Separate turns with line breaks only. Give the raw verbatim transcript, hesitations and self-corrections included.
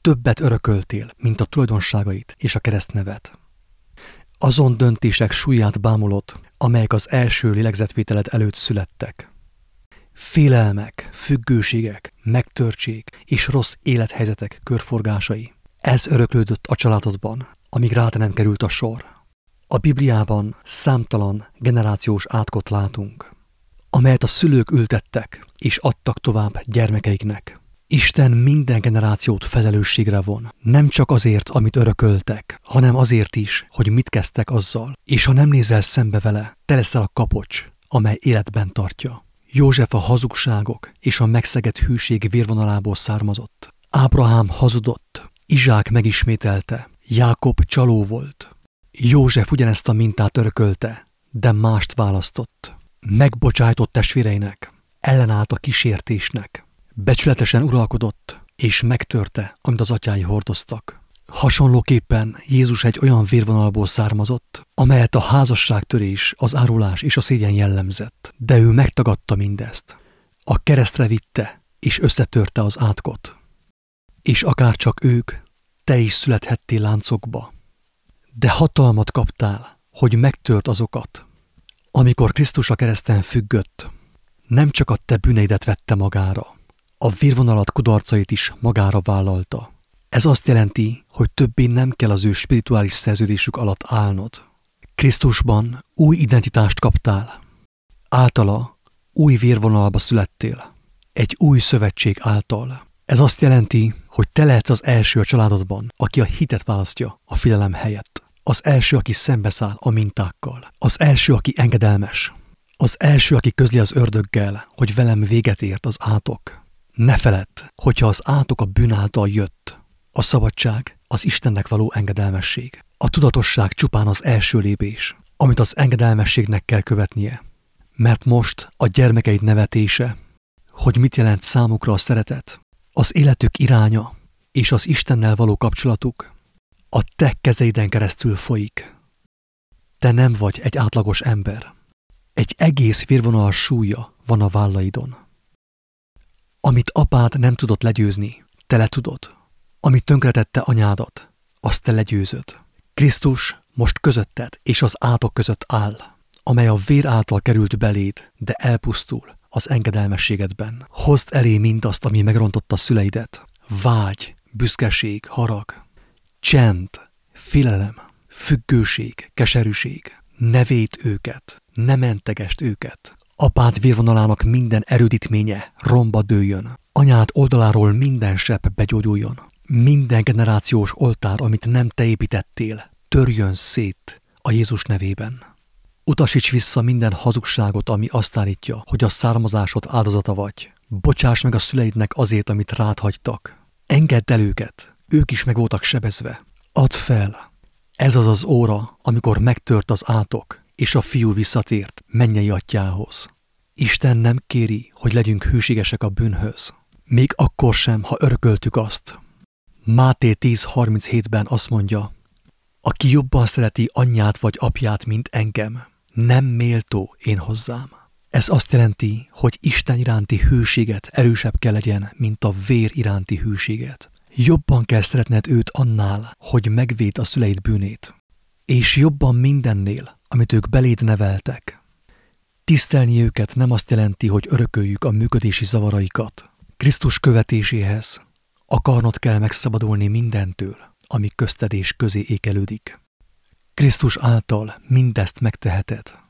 többet örököltél, mint a tulajdonságait és a keresztnevet. Azon döntések súlyát bámulod, amelyek az első lélegzetvételed előtt születtek. Félelmek, függőségek, megtörtség és rossz élethelyzetek körforgásai. Ez öröklődött a családodban, amíg rád nem került a sor. A Bibliában számtalan generációs átkot látunk, amelyet a szülők ültettek és adtak tovább gyermekeiknek. Isten minden generációt felelősségre von, nem csak azért, amit örököltek, hanem azért is, hogy mit kezdtek azzal, és ha nem nézel szembe vele, te leszel a kapocs, amely életben tartja. József a hazugságok és a megszegett hűség vérvonalából származott. Ábrahám hazudott, Izsák megismételte, Jákob csaló volt. József ugyanezt a mintát örökölte, de mást választott. Megbocsájtott testvéreinek, ellenállt a kísértésnek. Becsületesen uralkodott, és megtörte, amit az atyái hordoztak. Hasonlóképpen Jézus egy olyan vérvonalból származott, amelyet a házasságtörés, az árulás és a szégyen jellemzett, de ő megtagadta mindezt. A keresztre vitte, és összetörte az átkot. És akárcsak ők, te is születhettél láncokba. De hatalmat kaptál, hogy megtört azokat. Amikor Krisztus a kereszten függött, nem csak a te bűneidet vette magára, a vérvonalat kudarcait is magára vállalta. Ez azt jelenti, hogy többé nem kell az ő spirituális szerződésük alatt állnod. Krisztusban új identitást kaptál. Általa új vérvonalba születtél. Egy új szövetség által. Ez azt jelenti, hogy te lehetsz az első a családodban, aki a hitet választja a félelem helyett. Az első, aki szembeszáll a mintákkal. Az első, aki engedelmes. Az első, aki közli az ördöggel, hogy velem véget ért az átok. Ne feledd, hogyha az átok a bűn által jött. A szabadság az Istennek való engedelmesség. A tudatosság csupán az első lépés, amit az engedelmességnek kell követnie. Mert most a gyermekeid nevetése, hogy mit jelent számukra a szeretet, az életük iránya és az Istennel való kapcsolatuk a te kezeiden keresztül folyik. Te nem vagy egy átlagos ember. Egy egész vérvonal súlya van a vállaidon. Amit apád nem tudott legyőzni, te le tudod. Amit tönkretette anyádat, azt te legyőzöd. Krisztus most közötted és az átok között áll, amely a vér által került beléd, de elpusztul az engedelmességedben. Hozd elé mindazt, ami megrontotta szüleidet. Vágy, büszkeség, harag, csend, félelem, függőség, keserűség. Ne védd őket, ne mentegest őket. Apád vérvonalának minden erődítménye romba dőljön. Anyád oldaláról minden sepp begyógyuljon. Minden generációs oltár, amit nem te építettél, törjön szét a Jézus nevében. Utasíts vissza minden hazugságot, ami azt állítja, hogy a származásod áldozata vagy. Bocsáss meg a szüleidnek azért, amit rád hagytak. Engedd el őket, ők is meg voltak sebezve. Add fel. Ez az az óra, amikor megtört az átok, és a fiú visszatért mennyei atyához. Isten nem kéri, hogy legyünk hűségesek a bűnhöz. Még akkor sem, ha örököltük azt. Máté tíz harminchétben azt mondja, aki jobban szereti anyját vagy apját, mint engem, nem méltó én hozzám. Ez azt jelenti, hogy Isten iránti hűséget erősebb kell legyen, mint a vér iránti hűséget. Jobban kell szeretned őt annál, hogy megvéd a szüleid bűnét. És jobban mindennél, amit ők beléd neveltek. Tisztelni őket nem azt jelenti, hogy örököljük a működési zavaraikat. Krisztus követéséhez akarnod kell megszabadulni mindentől, ami közted és közé ékelődik. Krisztus által mindezt megteheted.